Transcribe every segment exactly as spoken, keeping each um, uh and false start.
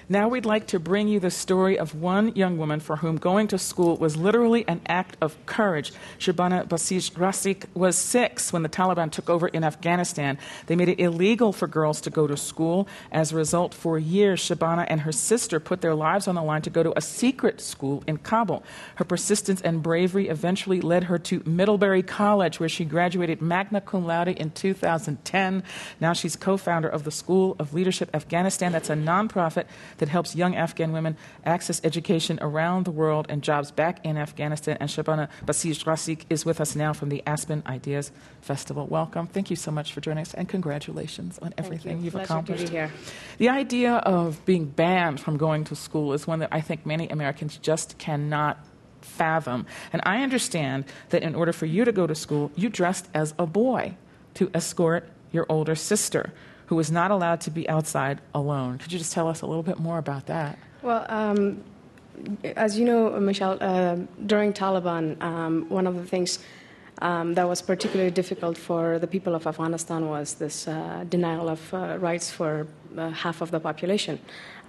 Now we'd like to bring you the story of one young woman for whom going to school was literally an act of courage. Shabana Basij Rasik was six when the Taliban took over in Afghanistan. They made it illegal for girls to go to school. As a result, for years, Shabana and her sister put their lives on the line to go to a secret school in Kabul. Her persistence and bravery eventually led her to Middlebury College, where she graduated magna cum laude in two thousand ten. Now she's co-founder of the School of Leadership Afghanistan. That's a nonprofit that helps young Afghan women access education around the world and jobs back in Afghanistan. And Shabana Basij Rasik is with us now from the Aspen Ideas Festival. Welcome. Thank you so much for joining us, and congratulations on everything you. you've Pleasure accomplished. To be here. The idea of being banned from going to school is one that I think many Americans just cannot fathom. And I understand that in order for you to go to school, you dressed as a boy to escort your older sister, who was not allowed to be outside alone. Could you just tell us a little bit more about that? Well, um, as you know, Michelle, uh, during Taliban, um, one of the things um, that was particularly difficult for the people of Afghanistan was this uh, denial of uh, rights for uh, half of the population.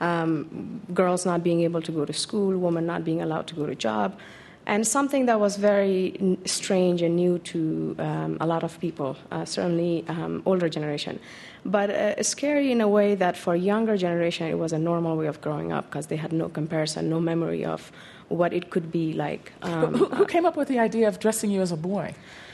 Um, girls not being able to go to school, women not being allowed to go to job, and something that was very n- strange and new to um, a lot of people, uh, certainly um, older generation. But uh, scary in a way that for younger generation, it was a normal way of growing up because they had no comparison, no memory of what it could be like. Um, who, who came up with the idea of dressing you as a boy?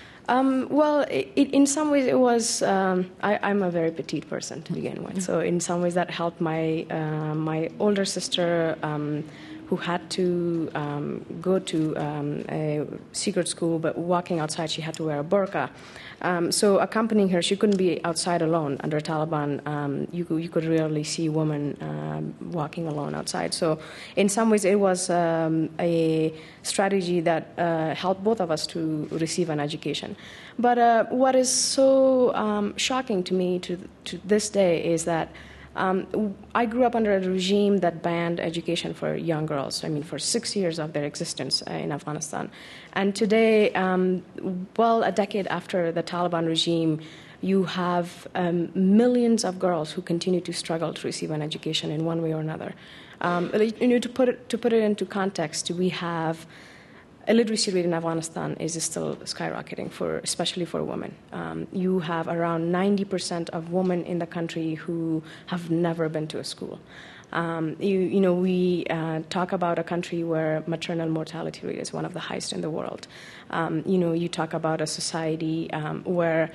Um, well, it, it, in some ways it was, um, I, I'm a very petite person to begin with, so in some ways that helped my, uh, my older sister, um, who had to um, go to um, a secret school, but walking outside she had to wear a burqa. Um, so accompanying her, she couldn't be outside alone. Under Taliban, um, you, could, you could rarely see women um, walking alone outside. So in some ways it was um, a strategy that uh, helped both of us to receive an education. But uh, what is so um, shocking to me to, to this day is that Um, I grew up under a regime that banned education for young girls, I mean, for six years of their existence uh, in Afghanistan. And today, um, well, a decade after the Taliban regime, you have um, millions of girls who continue to struggle to receive an education in one way or another. Um, you know, to put it, to put it into context, we have illiteracy rate in Afghanistan is still skyrocketing, for especially for women. Um, you have around ninety percent of women in the country who have never been to a school. Um, you, you know, we uh, talk about a country where maternal mortality rate is one of the highest in the world. Um, you know, you talk about a society um, where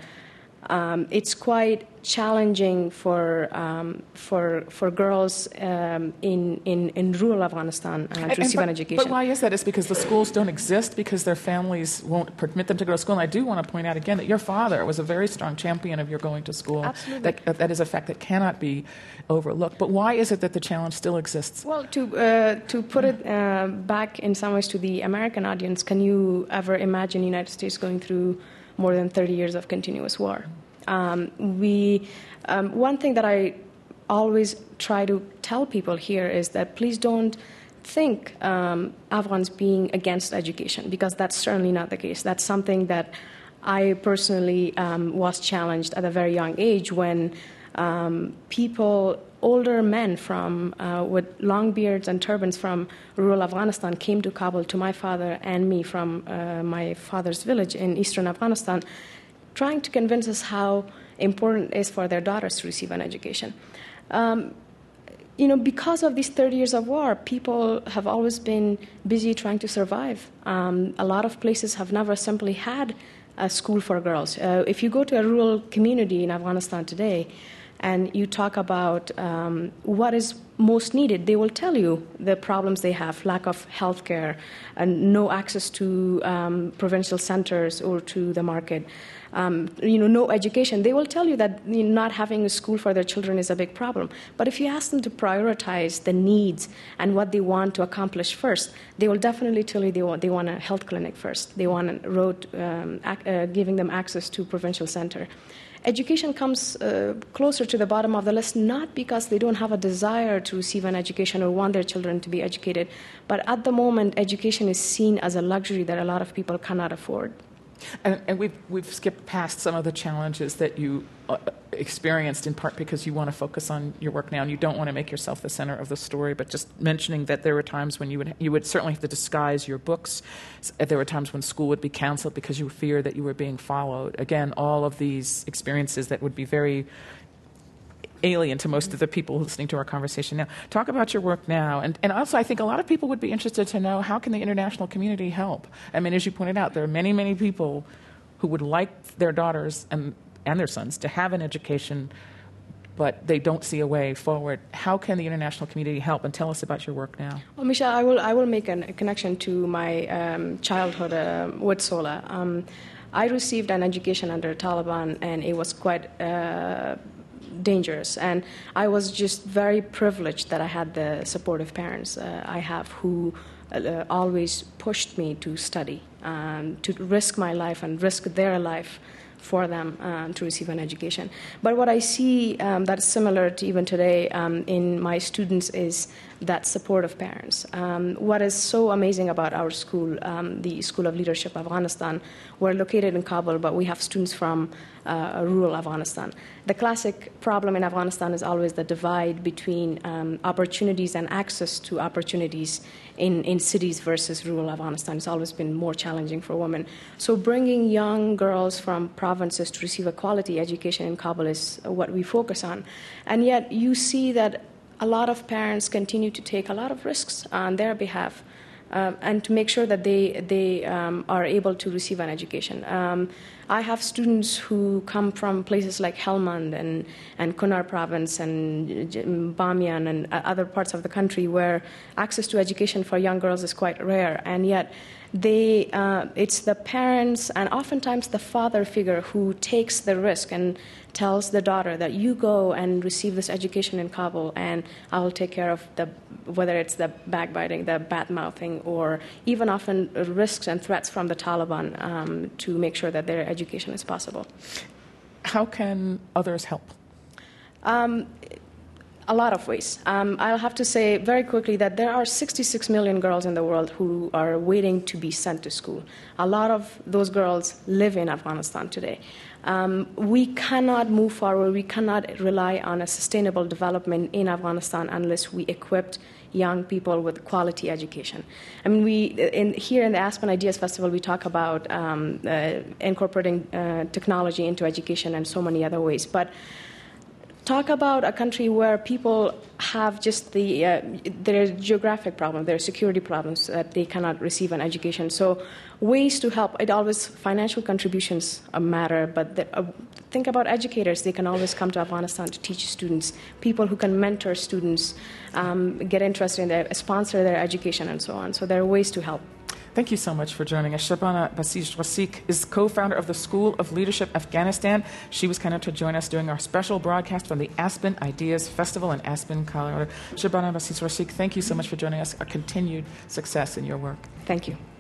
Um, it's quite challenging for um, for for girls um, in, in in rural Afghanistan uh, to and, receive but, an education. But why is that? Is because the schools don't exist, because their families won't permit them to go to school. And I do want to point out again that your father was a very strong champion of your going to school. Absolutely. That, that is a fact that cannot be overlooked. But why is it that the challenge still exists? Well, to uh, to put it uh, back in some ways to the American audience, can you ever imagine the United States going through more than thirty years of continuous war? Um, we, um, one thing that I always try to tell people here is that please don't think um, Afghans being against education, because that's certainly not the case. That's something that I personally um, was challenged at a very young age when um, people, older men from uh, with long beards and turbans from rural Afghanistan came to Kabul to my father and me from uh, my father's village in eastern Afghanistan, trying to convince us how important it is for their daughters to receive an education. Um, you know, because of these thirty years of war, people have always been busy trying to survive. Um, a lot of places have never simply had a school for girls. Uh, if you go to a rural community in Afghanistan today and you talk about um, what is most needed, they will tell you the problems they have: lack of health care, and no access to um, provincial centers or to the market. Um, you know, no education. They will tell you that you know, not having a school for their children is a big problem. But if you ask them to prioritize the needs and what they want to accomplish first, they will definitely tell you they want, they want a health clinic first. They want a road um, ac- uh, giving them access to provincial center. Education comes uh, closer to the bottom of the list, not because they don't have a desire to receive an education or want their children to be educated, but at the moment, education is seen as a luxury that a lot of people cannot afford. And, and we've, we've skipped past some of the challenges that you uh, experienced, in part because you want to focus on your work now and you don't want to make yourself the center of the story, but just mentioning that there were times when you would, you would certainly have to disguise your books. There were times when school would be canceled because you feared that you were being followed. Again, all of these experiences that would be very alien to most of the people listening to our conversation now. Talk about your work now. And, and also, I think a lot of people would be interested to know, how can the international community help? I mean, as you pointed out, there are many, many people who would like their daughters and, and their sons to have an education, but they don't see a way forward. How can the international community help? And tell us about your work now. Well, Michelle, I will, I will make an, a connection to my um, childhood uh, with SOLA. Um, I received an education under Taliban, and it was quite Uh, dangerous, and I was just very privileged that I had the supportive parents uh, I have, who uh, always pushed me to study, um, to risk my life and risk their life for them um, to receive an education. But what I see um, that's similar to even today um, in my students is that support of parents. Um, what is so amazing about our school, um, the School of Leadership Afghanistan, we're located in Kabul, but we have students from uh, rural Afghanistan. The classic problem in Afghanistan is always the divide between um, opportunities and access to opportunities in, in cities versus rural Afghanistan. It's always been more challenging for women. So bringing young girls from provinces to receive a quality education in Kabul is what we focus on. And yet you see that a lot of parents continue to take a lot of risks on their behalf uh, and to make sure that they, they um, are able to receive an education. Um, I have students who come from places like Helmand and, and Kunar province and Bamiyan and other parts of the country where access to education for young girls is quite rare, and yet they, uh, it's the parents and oftentimes the father figure who takes the risk and tells the daughter that you go and receive this education in Kabul and I will take care of the, whether it's the backbiting, the bad-mouthing, or even often risks and threats from the Taliban um, to make sure that their education is possible. How can others help? Um, A lot of ways. Um, I'll have to say very quickly that there are sixty-six million girls in the world who are waiting to be sent to school. A lot of those girls live in Afghanistan today. Um, we cannot move forward, we cannot rely on a sustainable development in Afghanistan unless we equip young people with quality education. I mean, we in, here in the Aspen Ideas Festival, we talk about um, uh, incorporating uh, technology into education and so many other ways. But talk about a country where people have just the, uh, there are geographic problems, there are security problems that they cannot receive an education. So ways to help, it always, financial contributions matter, but the, uh, think about educators. They can always come to Afghanistan to teach students, people who can mentor students, um, get interested in their, sponsor their education and so on. So there are ways to help. Thank you so much for joining us. Shabana Basij Razik is co-founder of the School of Leadership Afghanistan. She was kind enough to join us during our special broadcast from the Aspen Ideas Festival in Aspen, Colorado. Shabana Basij Razik, thank you so much for joining us. A continued success in your work. Thank you.